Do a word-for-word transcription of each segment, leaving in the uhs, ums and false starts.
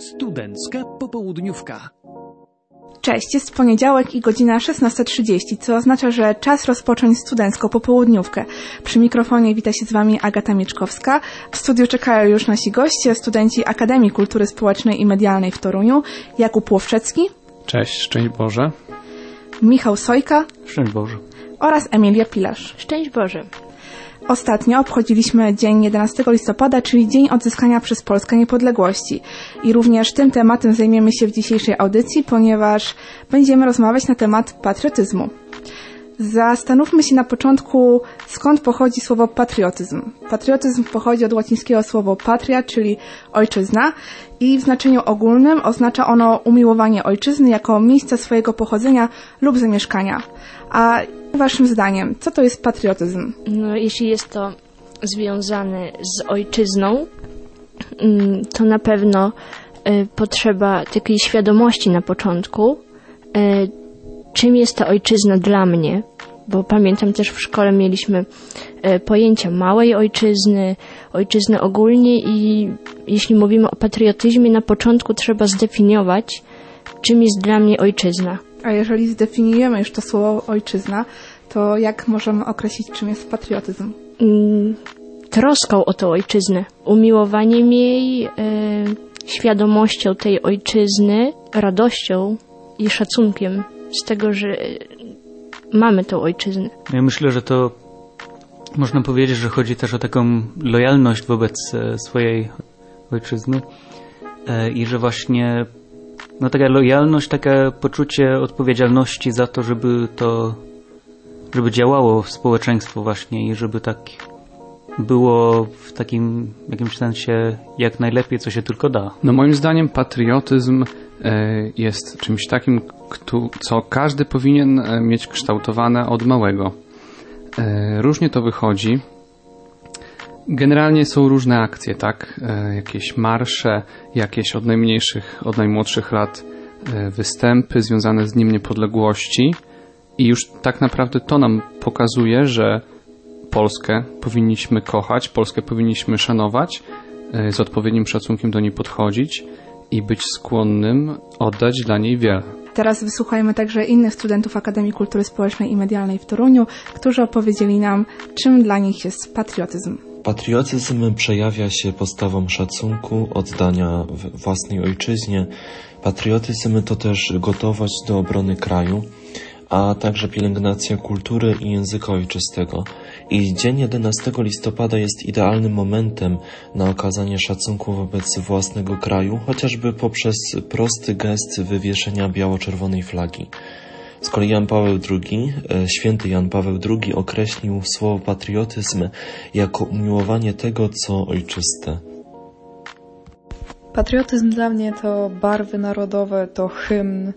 Studencka popołudniówka. Cześć, jest poniedziałek i godzina szesnasta trzydzieści, co oznacza, że czas rozpocząć studencką popołudniówkę. Przy mikrofonie wita się z Wami Agata Mieczkowska. W studiu czekają już nasi goście, studenci Akademii Kultury Społecznej i Medialnej w Toruniu, Jakub Łowczecki. Cześć, szczęść Boże. Michał Sojka. Szczęść Boże. Oraz Emilia Pilarz. Szczęść Boże. Ostatnio obchodziliśmy dzień jedenastego listopada, czyli Dzień Odzyskania przez Polskę Niepodległości. I również tym tematem zajmiemy się w dzisiejszej audycji, ponieważ będziemy rozmawiać na temat patriotyzmu. Zastanówmy się na początku, skąd pochodzi słowo patriotyzm. Patriotyzm pochodzi od łacińskiego słowa patria, czyli ojczyzna, i w znaczeniu ogólnym oznacza ono umiłowanie ojczyzny jako miejsca swojego pochodzenia lub zamieszkania. A waszym zdaniem, co to jest patriotyzm? No, jeśli jest to związane z ojczyzną, to na pewno y, potrzeba takiej świadomości na początku, y, czym jest ta ojczyzna dla mnie, bo pamiętam też w szkole mieliśmy y, pojęcia małej ojczyzny, ojczyzny ogólnie i jeśli mówimy o patriotyzmie, na początku trzeba zdefiniować, czym jest dla mnie ojczyzna. A jeżeli zdefiniujemy już to słowo ojczyzna, to jak możemy określić, czym jest patriotyzm? Mm, troską o tę ojczyznę, umiłowaniem jej, y, świadomością tej ojczyzny, radością i szacunkiem z tego, że mamy tę ojczyznę. Ja myślę, że to można powiedzieć, że chodzi też o taką lojalność wobec swojej ojczyzny i że właśnie no taka lojalność, takie poczucie odpowiedzialności za to, żeby to, żeby działało społeczeństwo właśnie i żeby tak było w takim jakimś sensie jak najlepiej, co się tylko da. No moim zdaniem patriotyzm jest czymś takim, co każdy powinien mieć kształtowane od małego. Różnie to wychodzi. Generalnie są różne akcje, tak? Jakieś marsze, jakieś od najmniejszych, od najmłodszych lat występy związane z Dniem Niepodległości i już tak naprawdę to nam pokazuje, że Polskę powinniśmy kochać, Polskę powinniśmy szanować, z odpowiednim szacunkiem do niej podchodzić i być skłonnym oddać dla niej wiele. Teraz wysłuchajmy także innych studentów Akademii Kultury Społecznej i Medialnej w Toruniu, którzy opowiedzieli nam, czym dla nich jest patriotyzm. Patriotyzm przejawia się postawą szacunku, oddania własnej ojczyźnie. Patriotyzm to też gotowość do obrony kraju, a także pielęgnacja kultury i języka ojczystego. I dzień jedenastego listopada jest idealnym momentem na okazanie szacunku wobec własnego kraju, chociażby poprzez prosty gest wywieszenia biało-czerwonej flagi. Z kolei Jan Paweł drugi, święty Jan Paweł drugi określił słowo patriotyzm jako umiłowanie tego, co ojczyste. Patriotyzm dla mnie to barwy narodowe, to hymn,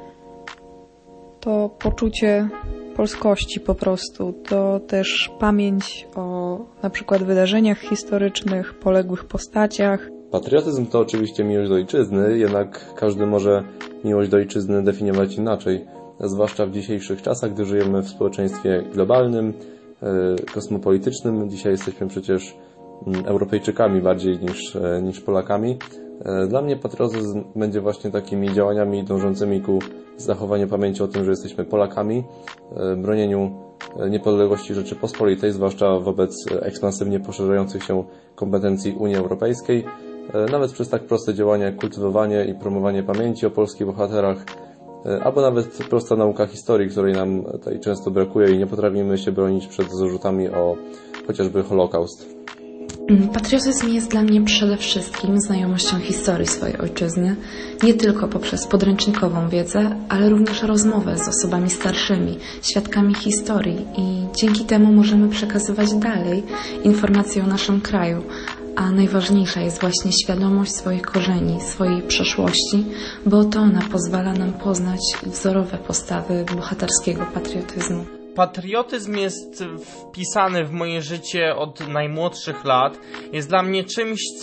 to poczucie polskości po prostu, to też pamięć o na przykład wydarzeniach historycznych, poległych postaciach. Patriotyzm to oczywiście miłość do ojczyzny, jednak każdy może miłość do ojczyzny definiować inaczej. Zwłaszcza w dzisiejszych czasach, gdy żyjemy w społeczeństwie globalnym, kosmopolitycznym. Dzisiaj jesteśmy przecież Europejczykami bardziej niż, niż Polakami. Dla mnie patriotyzm będzie właśnie takimi działaniami dążącymi ku zachowaniu pamięci o tym, że jesteśmy Polakami, bronieniu niepodległości Rzeczypospolitej, zwłaszcza wobec ekspansywnie poszerzających się kompetencji Unii Europejskiej. Nawet przez tak proste działania jak kultywowanie i promowanie pamięci o polskich bohaterach, albo nawet prosta nauka historii, której nam tutaj często brakuje i nie potrafimy się bronić przed zarzutami o chociażby Holokaust. Patriotyzm jest dla mnie przede wszystkim znajomością historii swojej ojczyzny, nie tylko poprzez podręcznikową wiedzę, ale również rozmowę z osobami starszymi, świadkami historii i dzięki temu możemy przekazywać dalej informacje o naszym kraju, a najważniejsza jest właśnie świadomość swoich korzeni, swojej przeszłości, bo to ona pozwala nam poznać wzorowe postawy bohaterskiego patriotyzmu. Patriotyzm jest wpisany w moje życie od najmłodszych lat. Jest dla mnie czymś, co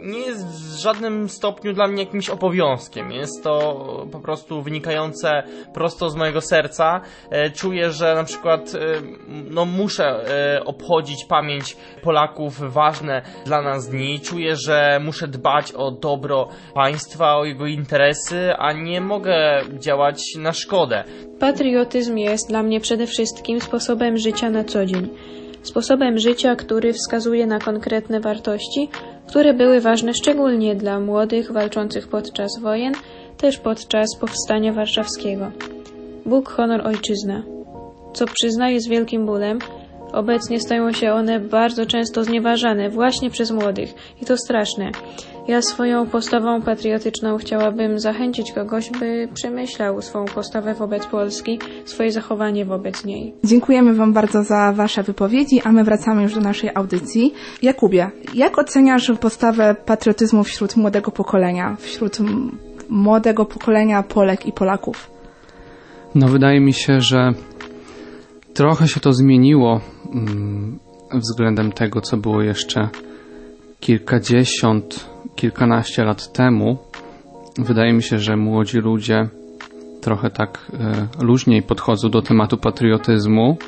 nie jest w żadnym stopniu dla mnie jakimś obowiązkiem. Jest to po prostu wynikające prosto z mojego serca. Czuję, że na przykład no, muszę obchodzić pamięć Polaków, ważne dla nas dni. Czuję, że muszę dbać o dobro państwa, o jego interesy, a nie mogę działać na szkodę. Patriotyzm jest dla mnie przede wszystkim sposobem życia na co dzień. Sposobem życia, który wskazuje na konkretne wartości, które były ważne szczególnie dla młodych walczących podczas wojen, też podczas Powstania Warszawskiego. Bóg, honor, ojczyzna. Co przyznaję z wielkim bólem, obecnie stają się one bardzo często znieważane właśnie przez młodych i to straszne. Ja swoją postawą patriotyczną chciałabym zachęcić kogoś, by przemyślał swą postawę wobec Polski, swoje zachowanie wobec niej. Dziękujemy Wam bardzo za Wasze wypowiedzi, a my wracamy już do naszej audycji. Jakubie, jak oceniasz postawę patriotyzmu wśród młodego pokolenia, wśród m- młodego pokolenia Polek i Polaków? No wydaje mi się, że trochę się to zmieniło mm, względem tego, co było jeszcze kilkadziesiąt, kilkanaście lat temu. Wydaje mi się, że młodzi ludzie trochę tak e, luźniej podchodzą do tematu patriotyzmu,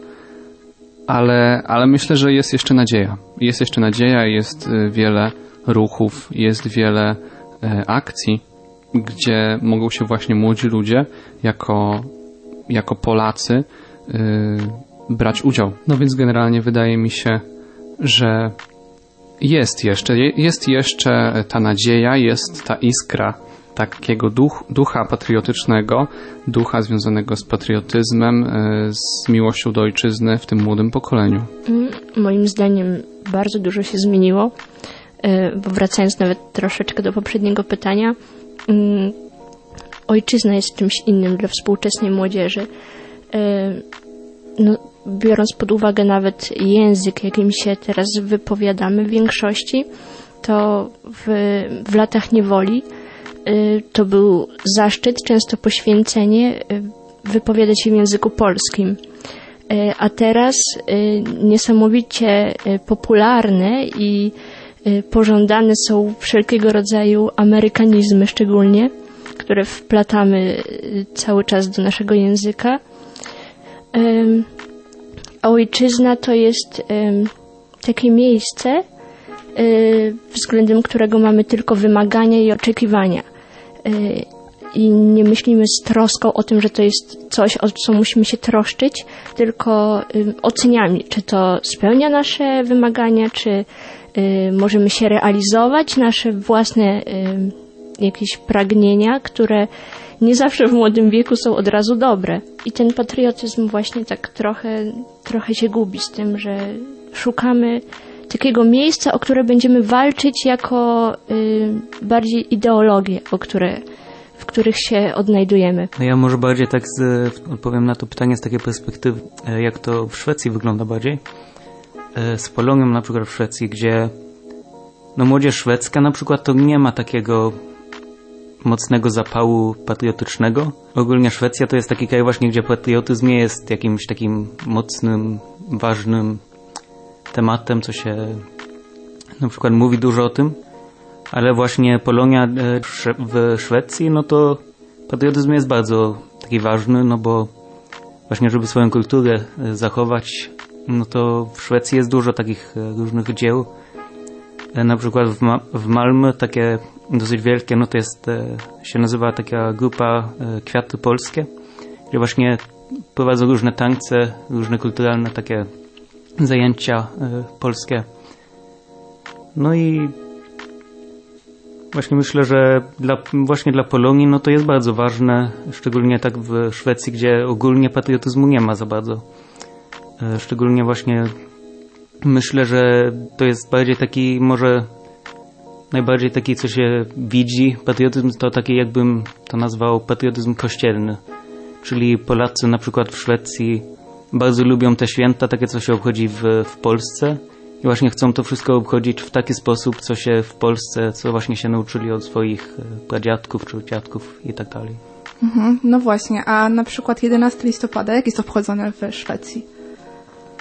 ale, ale myślę, że jest jeszcze nadzieja. Jest jeszcze nadzieja, jest e, wiele ruchów, jest wiele e, akcji, gdzie mogą się właśnie młodzi ludzie jako, jako Polacy e, brać udział. No więc generalnie wydaje mi się, że jest jeszcze, jest jeszcze ta nadzieja, jest ta iskra takiego duch, ducha patriotycznego, ducha związanego z patriotyzmem, z miłością do ojczyzny w tym młodym pokoleniu. Moim zdaniem bardzo dużo się zmieniło, bo wracając nawet troszeczkę do poprzedniego pytania, ojczyzna jest czymś innym dla współczesnej młodzieży. No, biorąc pod uwagę nawet język, jakim się teraz wypowiadamy w większości, to w, w latach niewoli y, to był zaszczyt, często poświęcenie y, wypowiadać się w języku polskim. Y, a teraz y, niesamowicie y, popularne i y, pożądane są wszelkiego rodzaju amerykanizmy szczególnie, które wplatamy y, cały czas do naszego języka. Y, A ojczyzna to jest um, takie miejsce, y, względem którego mamy tylko wymagania i oczekiwania. Y, I nie myślimy z troską o tym, że to jest coś, o co musimy się troszczyć, tylko y, oceniamy, czy to spełnia nasze wymagania, czy y, możemy się realizować, nasze własne y, jakieś pragnienia, które nie zawsze w młodym wieku są od razu dobre. I ten patriotyzm właśnie tak trochę, trochę się gubi z tym, że szukamy takiego miejsca, o które będziemy walczyć jako y, bardziej ideologie, o które, w których się odnajdujemy. No ja może bardziej tak z, odpowiem na to pytanie z takiej perspektywy, jak to w Szwecji wygląda bardziej. Z Polonią na przykład w Szwecji, gdzie no młodzież szwedzka na przykład to nie ma takiego mocnego zapału patriotycznego. Ogólnie Szwecja to jest taki kraj właśnie, gdzie patriotyzm nie jest jakimś takim mocnym, ważnym tematem, co się na przykład mówi dużo o tym, ale właśnie Polonia w Szwecji, no to patriotyzm jest bardzo taki ważny, no bo właśnie żeby swoją kulturę zachować, no to w Szwecji jest dużo takich różnych dzieł. Na przykład w, Ma- w Malmö takie dosyć wielkie, no to jest, się nazywa taka grupa Kwiaty Polskie, gdzie właśnie prowadzą różne tańce, różne kulturalne takie zajęcia polskie. No i właśnie myślę, że dla, właśnie dla Polonii no to jest bardzo ważne, szczególnie tak w Szwecji, gdzie ogólnie patriotyzmu nie ma za bardzo. Szczególnie właśnie myślę, że to jest bardziej taki, może najbardziej taki, co się widzi. Patriotyzm to taki, jakbym to nazwał, patriotyzm kościelny. Czyli Polacy na przykład w Szwecji bardzo lubią te święta, takie co się obchodzi w, w Polsce i właśnie chcą to wszystko obchodzić w taki sposób, co się w Polsce, co właśnie się nauczyli od swoich pradziadków czy dziadków i tak dalej. Mhm, no właśnie, a na przykład jedenastego listopada, jak jest obchodzone w Szwecji?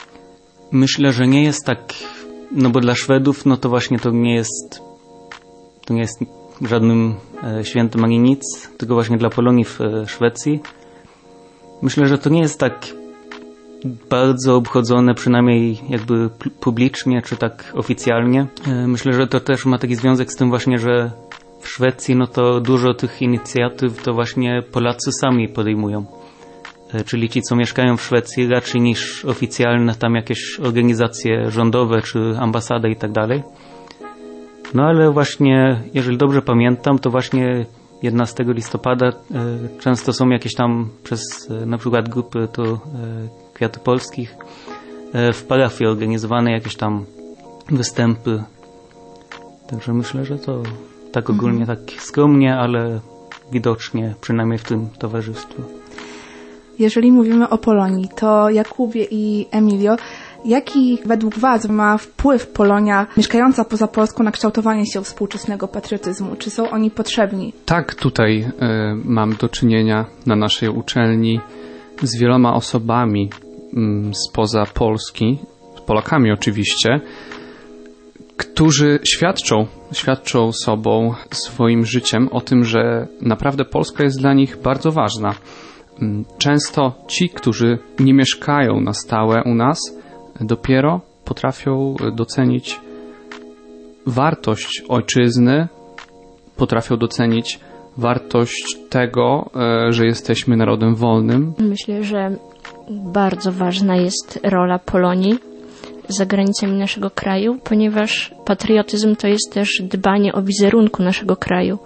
Myślę, że nie jest tak, no bo dla Szwedów, no to właśnie to nie jest to nie jest żadnym świętym ani nic, tylko właśnie dla Polonii w Szwecji. Myślę, że to nie jest tak bardzo obchodzone, przynajmniej jakby publicznie, czy tak oficjalnie. Myślę, że to też ma taki związek z tym właśnie, że w Szwecji no to dużo tych inicjatyw to właśnie Polacy sami podejmują. Czyli ci, co mieszkają w Szwecji, raczej niż oficjalne tam jakieś organizacje rządowe, czy ambasady i tak dalej. No ale właśnie, jeżeli dobrze pamiętam, to właśnie jedenastego listopada często są jakieś tam przez na przykład grupy to Kwiaty Polskich w parafii organizowane jakieś tam występy. Także myślę, że to tak ogólnie, tak skromnie, ale widocznie, przynajmniej w tym towarzystwie. Jeżeli mówimy o Polonii, to Jakubie i Emilio, jaki według Was ma wpływ Polonia mieszkająca poza Polską na kształtowanie się współczesnego patriotyzmu? Czy są oni potrzebni? Tak, tutaj y, mam do czynienia na naszej uczelni z wieloma osobami y, spoza Polski, z Polakami oczywiście, którzy świadczą, świadczą sobą, swoim życiem o tym, że naprawdę Polska jest dla nich bardzo ważna. Często ci, którzy nie mieszkają na stałe u nas, dopiero potrafią docenić wartość ojczyzny, potrafią docenić wartość tego, że jesteśmy narodem wolnym. Myślę, że bardzo ważna jest rola Polonii za granicami naszego kraju, ponieważ patriotyzm to jest też dbanie o wizerunku naszego kraju.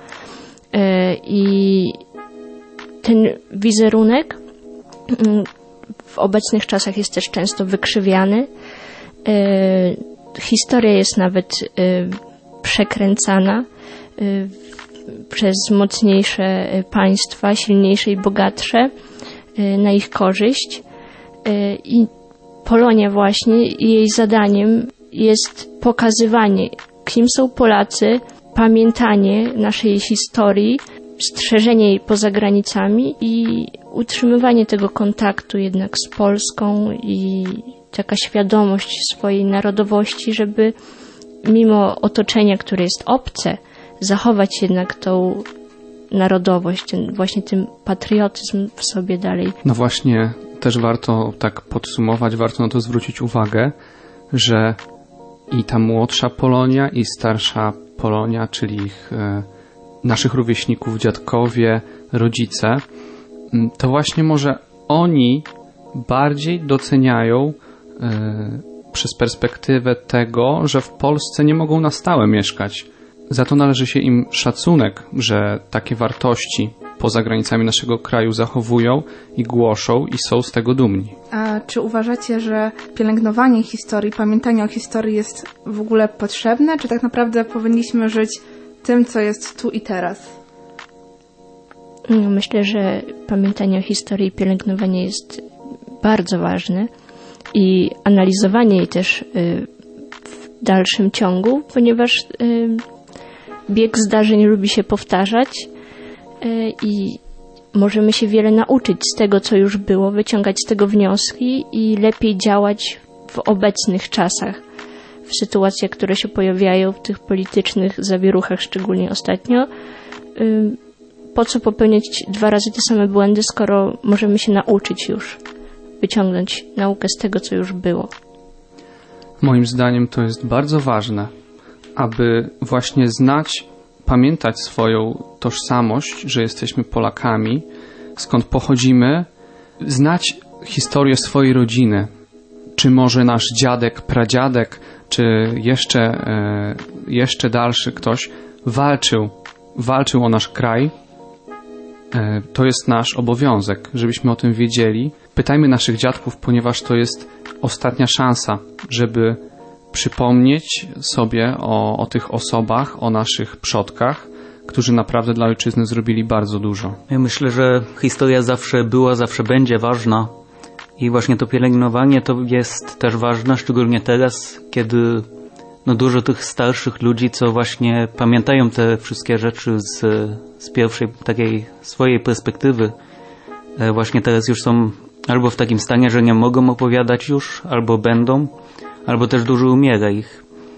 I ten wizerunek w obecnych czasach jest też często wykrzywiany. Historia jest nawet przekręcana przez mocniejsze państwa, silniejsze i bogatsze na ich korzyść. I Polonia właśnie, jej zadaniem jest pokazywanie, kim są Polacy, pamiętanie naszej historii, strzeżenie jej poza granicami i utrzymywanie tego kontaktu jednak z Polską i taka świadomość swojej narodowości, żeby mimo otoczenia, które jest obce, zachować jednak tą narodowość, ten, właśnie ten patriotyzm w sobie dalej. No właśnie, też warto tak podsumować, warto na to zwrócić uwagę, że i ta młodsza Polonia, i starsza Polonia, czyli ich, e, naszych rówieśników, dziadkowie, rodzice, to właśnie może oni bardziej doceniają e, przez perspektywę tego, że w Polsce nie mogą na stałe mieszkać. Za to należy się im szacunek, że takie wartości poza granicami naszego kraju zachowują i głoszą i są z tego dumni. A czy uważacie, że pielęgnowanie historii, pamiętanie o historii jest w ogóle potrzebne, czy tak naprawdę powinniśmy żyć tym, co jest tu i teraz? Myślę, że pamiętanie o historii i pielęgnowanie jest bardzo ważne i analizowanie jej też w dalszym ciągu, ponieważ bieg zdarzeń lubi się powtarzać i możemy się wiele nauczyć z tego, co już było, wyciągać z tego wnioski i lepiej działać w obecnych czasach, w sytuacjach, które się pojawiają, w tych politycznych zawieruchach, szczególnie ostatnio. Po co popełniać dwa razy te same błędy, skoro możemy się nauczyć już, wyciągnąć naukę z tego, co już było? Moim zdaniem to jest bardzo ważne, aby właśnie znać, pamiętać swoją tożsamość, że jesteśmy Polakami, skąd pochodzimy, znać historię swojej rodziny, czy może nasz dziadek, pradziadek, czy jeszcze, e, jeszcze dalszy ktoś walczył, walczył o nasz kraj. E, to jest nasz obowiązek, żebyśmy o tym wiedzieli. Pytajmy naszych dziadków, ponieważ to jest ostatnia szansa, żeby przypomnieć sobie o, o tych osobach, o naszych przodkach, którzy naprawdę dla ojczyzny zrobili bardzo dużo. Ja myślę, że historia zawsze była, zawsze będzie ważna i właśnie to pielęgnowanie to jest też ważne, szczególnie teraz, kiedy no, dużo tych starszych ludzi, co właśnie pamiętają te wszystkie rzeczy z, z pierwszej takiej swojej perspektywy, właśnie teraz już są albo w takim stanie, że nie mogą opowiadać już, albo będą, albo też dużo umiera ich.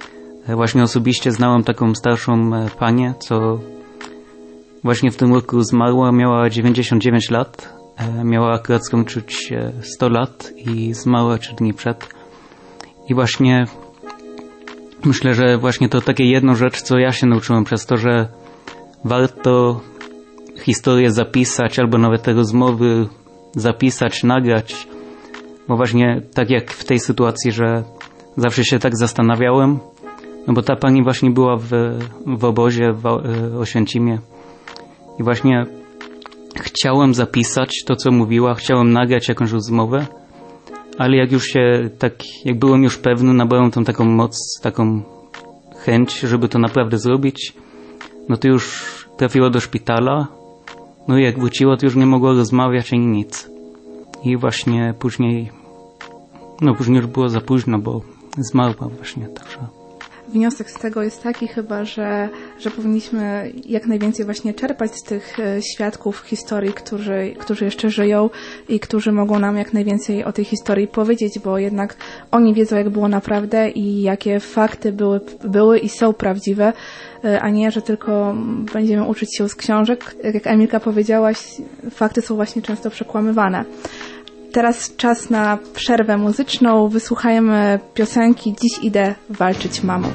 Właśnie osobiście znałem taką starszą panię, co właśnie w tym roku zmarła, miała dziewięćdziesiąt dziewięć lat, miała akurat skończyć sto lat i zmarła trzy dni przed. I właśnie myślę, że właśnie to takie jedną rzecz, co ja się nauczyłem przez to, że warto historię zapisać albo nawet te rozmowy zapisać, nagrać, bo właśnie tak jak w tej sytuacji, że zawsze się tak zastanawiałem, no bo ta pani właśnie była w, w obozie w Oświęcimie i właśnie chciałem zapisać to, co mówiła, chciałem nagrać jakąś rozmowę, ale jak już się tak, jak byłem już pewny, nabrałem tą taką moc, taką chęć, żeby to naprawdę zrobić, no to już trafiła do szpitala, no i jak wróciła, to już nie mogła rozmawiać ani nic. I właśnie później, no później już było za późno, bo zmarła właśnie, także... Wniosek z tego jest taki chyba, że, że powinniśmy jak najwięcej właśnie czerpać z tych świadków historii, którzy, którzy jeszcze żyją i którzy mogą nam jak najwięcej o tej historii powiedzieć, bo jednak oni wiedzą, jak było naprawdę i jakie fakty były, były i są prawdziwe, a nie, że tylko będziemy uczyć się z książek. Jak Emilka powiedziałaś, fakty są właśnie często przekłamywane. Teraz czas na przerwę muzyczną. Wysłuchajmy piosenki Dziś idę walczyć, mamo.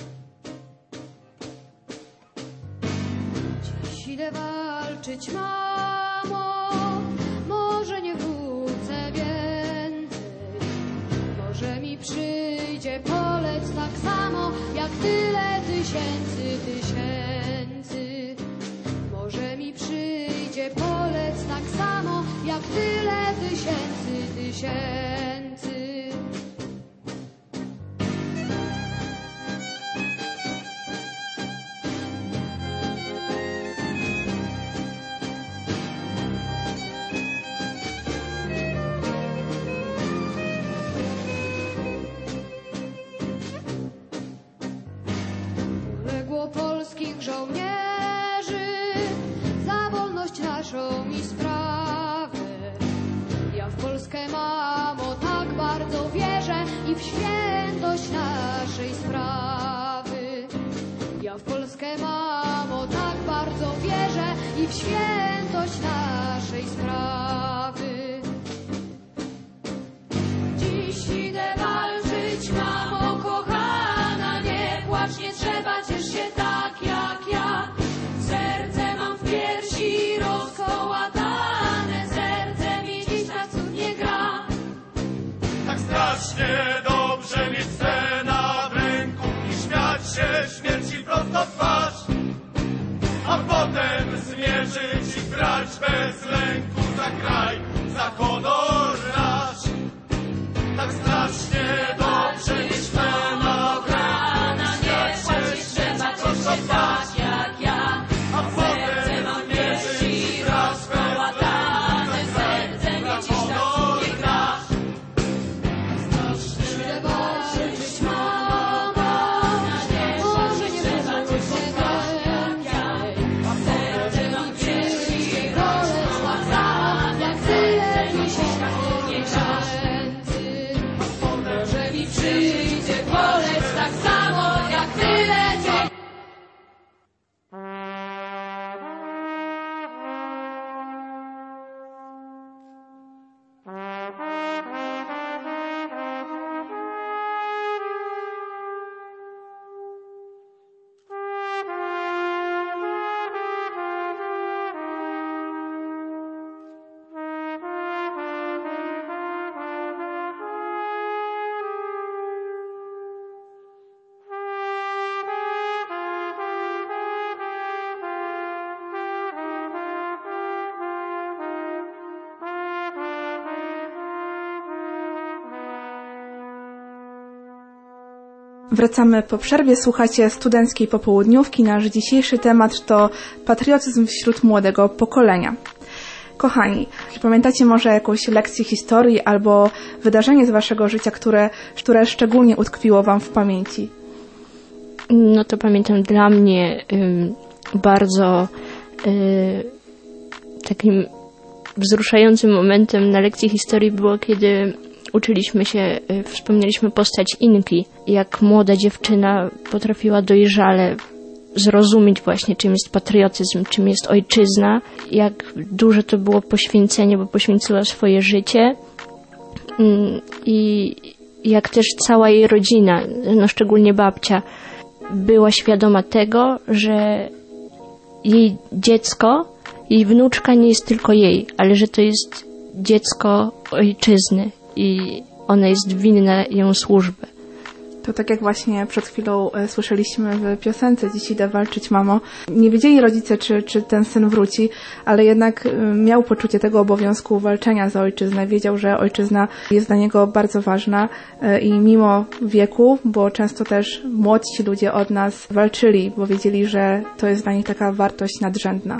Dziś idę walczyć, mamo, może nie wrócę więcej. Może mi przyjdzie polec tak samo, jak tyle tysięcy, tysięcy. Może mi przyjdzie polec tak samo, jak tyle tysięcy, tysięcy. Poległo polskich żołnierzy za wolność naszą i sprawę. Ja w Polskę, mamo, tak bardzo wierzę i w świętość naszej sprawy. Ja w Polskę, mamo, tak bardzo wierzę i w świętość naszej sprawy. Dziś idę walczyć, mamo kochana, nie płacz, nie trzeba, ciesz się tak jak ja. Serce mam w piersi rozkołatane, serce mi dziś tak cudnie gra. Tak strasznie dobrze mieć scenę w ręku i śmiać się śmierci prosto w twarz, a potem zmierzyć i grać bez lęku za kraj, za honor nasz. Tak strasznie dobrze mieć scenę w ręku i śmiać się śmierci prosto w twarz, a potem zmierzyć i grać bez lęku za kraj, za honor nasz. Idę walczyć, mamo, może nie wrócę więcej. Serce mam przyjdzie polec tak samo, jak tyle tysięcy. Może mi przyjdzie polec tak samo, jak tyle tysięcy. Wracamy po przerwie, słuchacie studenckiej popołudniówki. Nasz dzisiejszy temat to patriotyzm wśród młodego pokolenia. Kochani, czy pamiętacie może jakąś lekcję historii albo wydarzenie z waszego życia, które, które szczególnie utkwiło wam w pamięci? No to pamiętam, dla mnie y, bardzo y, takim wzruszającym momentem na lekcji historii było, kiedy uczyliśmy się, wspomnieliśmy postać Inki, jak młoda dziewczyna potrafiła dojrzale zrozumieć właśnie, czym jest patriotyzm, czym jest ojczyzna, jak duże to było poświęcenie, bo poświęciła swoje życie i jak też cała jej rodzina, no szczególnie babcia, była świadoma tego, że jej dziecko, jej wnuczka nie jest tylko jej, ale że to jest dziecko ojczyzny i ona jest winna ją służbę. To tak jak właśnie przed chwilą e, słyszeliśmy w piosence Dziś idę walczyć, mamo. Nie wiedzieli rodzice, czy, czy ten syn wróci, ale jednak e, miał poczucie tego obowiązku walczenia za ojczyznę. Wiedział, że ojczyzna jest dla niego bardzo ważna e, i mimo wieku, bo często też młodsi ludzie od nas walczyli, bo wiedzieli, że to jest dla nich taka wartość nadrzędna.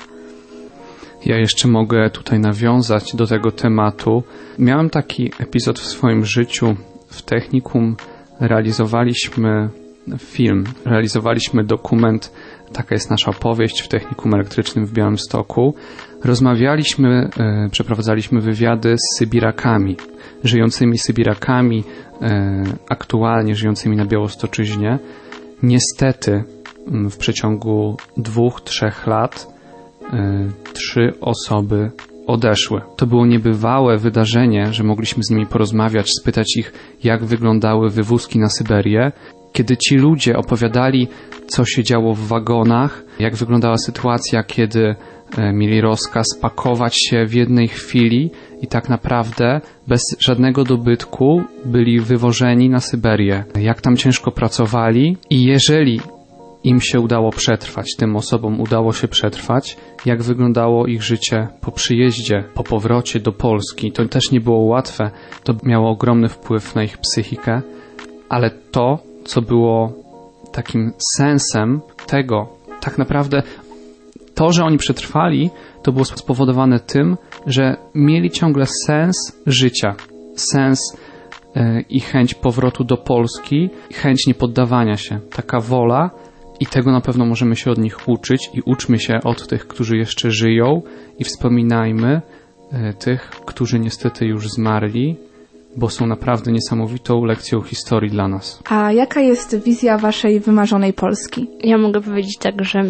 Ja jeszcze mogę tutaj nawiązać do tego tematu. Miałem taki epizod w swoim życiu. W technikum realizowaliśmy film, realizowaliśmy dokument, taka jest nasza opowieść w Technikum Elektrycznym w Białymstoku. Rozmawialiśmy, e, przeprowadzaliśmy wywiady z Sybirakami, żyjącymi Sybirakami, e, aktualnie żyjącymi na Białostoczyźnie. Niestety w przeciągu dwóch, trzech lat e, trzy osoby odeszły. To było niebywałe wydarzenie, że mogliśmy z nimi porozmawiać, spytać ich, jak wyglądały wywózki na Syberię. Kiedy ci ludzie opowiadali, co się działo w wagonach, jak wyglądała sytuacja, kiedy e, mieli rozkaz pakować się w jednej chwili i tak naprawdę bez żadnego dobytku byli wywożeni na Syberię. Jak tam ciężko pracowali i jeżeli im się udało przetrwać, tym osobom udało się przetrwać, jak wyglądało ich życie po przyjeździe, po powrocie do Polski. To też nie było łatwe, to miało ogromny wpływ na ich psychikę, ale to, co było takim sensem tego, tak naprawdę to, że oni przetrwali, to było spowodowane tym, że mieli ciągle sens życia, sens yy, i chęć powrotu do Polski, i chęć niepoddawania się, taka wola. I tego na pewno możemy się od nich uczyć i uczmy się od tych, którzy jeszcze żyją i wspominajmy e, tych, którzy niestety już zmarli, bo są naprawdę niesamowitą lekcją historii dla nas. A jaka jest wizja waszej wymarzonej Polski? Ja mogę powiedzieć tak, że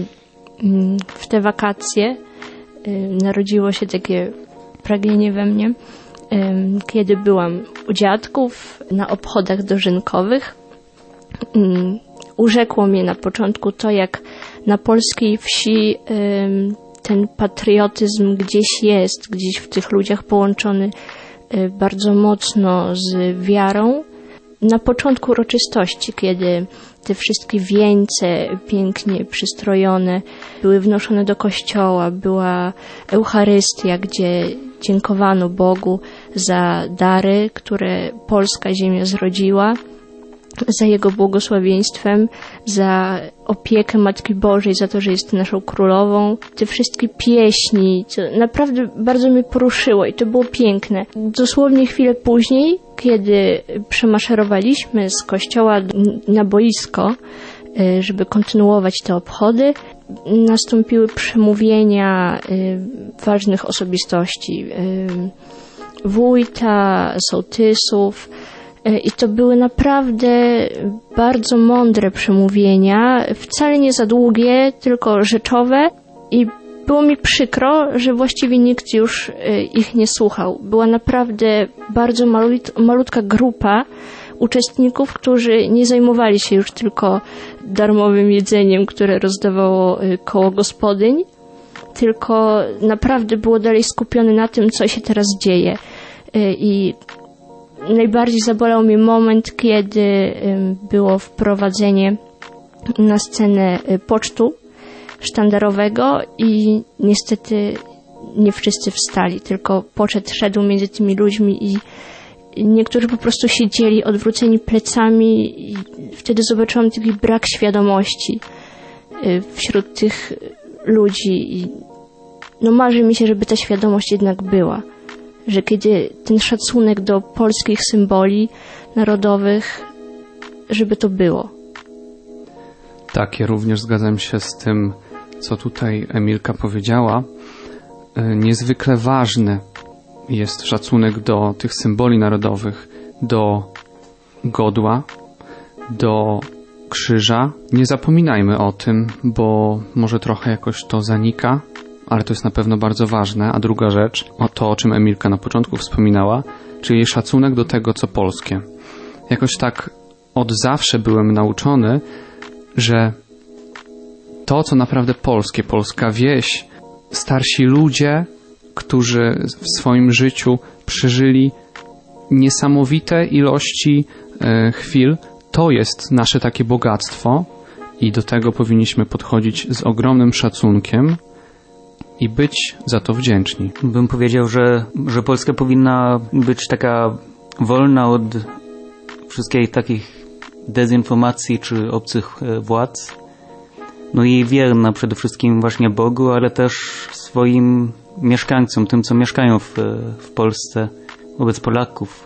w te wakacje narodziło się takie pragnienie we mnie, kiedy byłam u dziadków na obchodach dożynkowych. Urzekło mnie na początku to, jak na polskiej wsi ten patriotyzm gdzieś jest, gdzieś w tych ludziach połączony bardzo mocno z wiarą. Na początku uroczystości, kiedy te wszystkie wieńce pięknie przystrojone były wnoszone do kościoła, była Eucharystia, gdzie dziękowano Bogu za dary, które polska ziemia zrodziła, za Jego błogosławieństwem, za opiekę Matki Bożej, za to, że jest naszą królową. Te wszystkie pieśni, to naprawdę bardzo mnie poruszyło i to było piękne. Dosłownie chwilę później, kiedy przemaszerowaliśmy z kościoła na boisko, żeby kontynuować te obchody, nastąpiły przemówienia ważnych osobistości, wójta, sołtysów. I to były naprawdę bardzo mądre przemówienia, wcale nie za długie, tylko rzeczowe i było mi przykro, że właściwie nikt już ich nie słuchał. Była naprawdę bardzo malut, malutka grupa uczestników, którzy nie zajmowali się już tylko darmowym jedzeniem, które rozdawało koło gospodyń, tylko naprawdę było dalej skupione na tym, co się teraz dzieje. I najbardziej zabolał mnie moment, kiedy było wprowadzenie na scenę pocztu sztandarowego i niestety nie wszyscy wstali, tylko poczet szedł między tymi ludźmi i niektórzy po prostu siedzieli odwróceni plecami i wtedy zobaczyłam taki brak świadomości wśród tych ludzi i no marzy mi się, żeby ta świadomość jednak była, że kiedy ten szacunek do polskich symboli narodowych, żeby to było. Tak, ja również zgadzam się z tym, co tutaj Emilka powiedziała. Niezwykle ważny jest szacunek do tych symboli narodowych, do godła, do krzyża. Nie zapominajmy o tym, bo może trochę jakoś to zanika, ale to jest na pewno bardzo ważne. A druga rzecz, o to, o czym Emilka na początku wspominała, czyli szacunek do tego, co polskie. Jakoś tak od zawsze byłem nauczony, że to, co naprawdę polskie, polska wieś, starsi ludzie, którzy w swoim życiu przeżyli niesamowite ilości e, chwil, to jest nasze takie bogactwo i do tego powinniśmy podchodzić z ogromnym szacunkiem i być za to wdzięczni. Bym powiedział, że, że Polska powinna być taka wolna od wszystkich takich dezinformacji czy obcych władz. No i wierna przede wszystkim właśnie Bogu, ale też swoim mieszkańcom, tym co mieszkają w, w Polsce, wobec Polaków.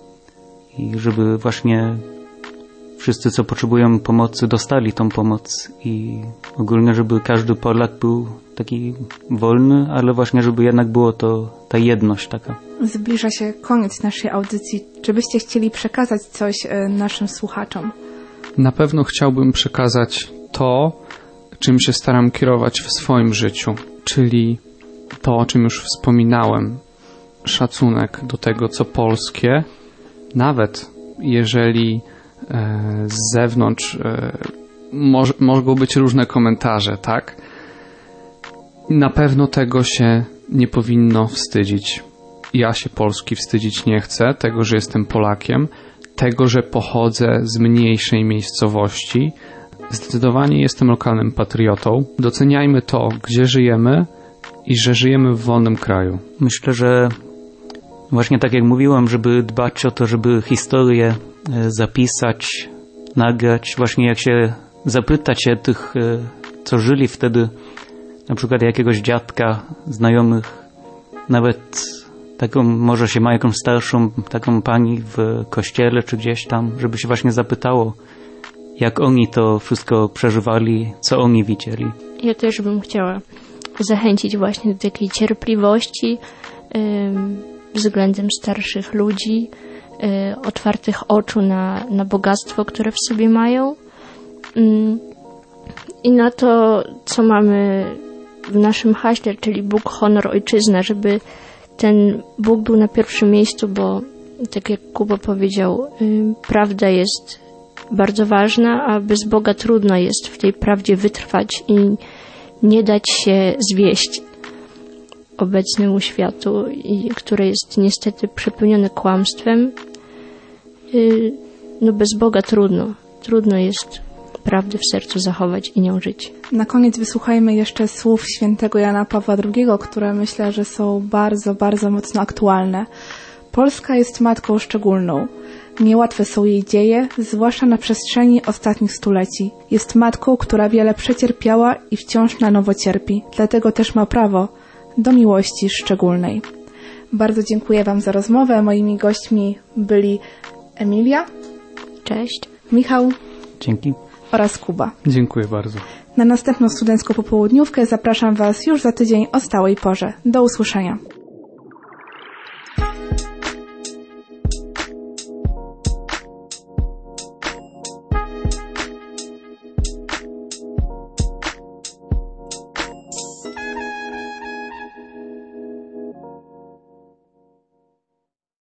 I żeby właśnie wszyscy, co potrzebują pomocy, dostali tą pomoc i ogólnie, żeby każdy Polak był taki wolny, ale właśnie, żeby jednak było to ta jedność taka. Zbliża się koniec naszej audycji. Czy byście chcieli przekazać coś naszym słuchaczom? Na pewno chciałbym przekazać to, czym się staram kierować w swoim życiu, czyli to, o czym już wspominałem. Szacunek do tego, co polskie, nawet jeżeli e, z zewnątrz e, moż, mogą być różne komentarze, tak? Na pewno tego się nie powinno wstydzić. Ja się Polski wstydzić nie chcę, tego, że jestem Polakiem, tego, że pochodzę z mniejszej miejscowości. Zdecydowanie jestem lokalnym patriotą. Doceniajmy to, gdzie żyjemy i że żyjemy w wolnym kraju. Myślę, że właśnie tak jak mówiłam, żeby dbać o to, żeby historię zapisać, nagrać, właśnie jak się zapyta się tych, co żyli wtedy, na przykład jakiegoś dziadka, znajomych, nawet taką, może się ma jakąś starszą taką pani w kościele czy gdzieś tam, żeby się właśnie zapytało, jak oni to wszystko przeżywali, co oni widzieli. Ja też bym chciała zachęcić właśnie do takiej cierpliwości ym, względem starszych ludzi, y, otwartych oczu na, na bogactwo, które w sobie mają ym, i na to, co mamy w naszym haśle, czyli Bóg, honor, ojczyzna, żeby ten Bóg był na pierwszym miejscu, bo tak jak Kuba powiedział, y, prawda jest bardzo ważna, a bez Boga trudno jest w tej prawdzie wytrwać i nie dać się zwieść obecnemu światu, i, które jest niestety przepełnione kłamstwem. Y, no bez Boga trudno. Trudno jest prawdę w sercu zachować i nią żyć. Na koniec wysłuchajmy jeszcze słów świętego Jana Pawła drugiego, które myślę, że są bardzo, bardzo mocno aktualne. Polska jest matką szczególną. Niełatwe są jej dzieje, zwłaszcza na przestrzeni ostatnich stuleci. Jest matką, która wiele przecierpiała i wciąż na nowo cierpi. Dlatego też ma prawo do miłości szczególnej. Bardzo dziękuję Wam za rozmowę. Moimi gośćmi byli Emilia. Cześć. Michał. Dzięki. Oraz Kuba. Dziękuję bardzo. Na następną studencką popołudniówkę zapraszam Was już za tydzień o stałej porze. Do usłyszenia.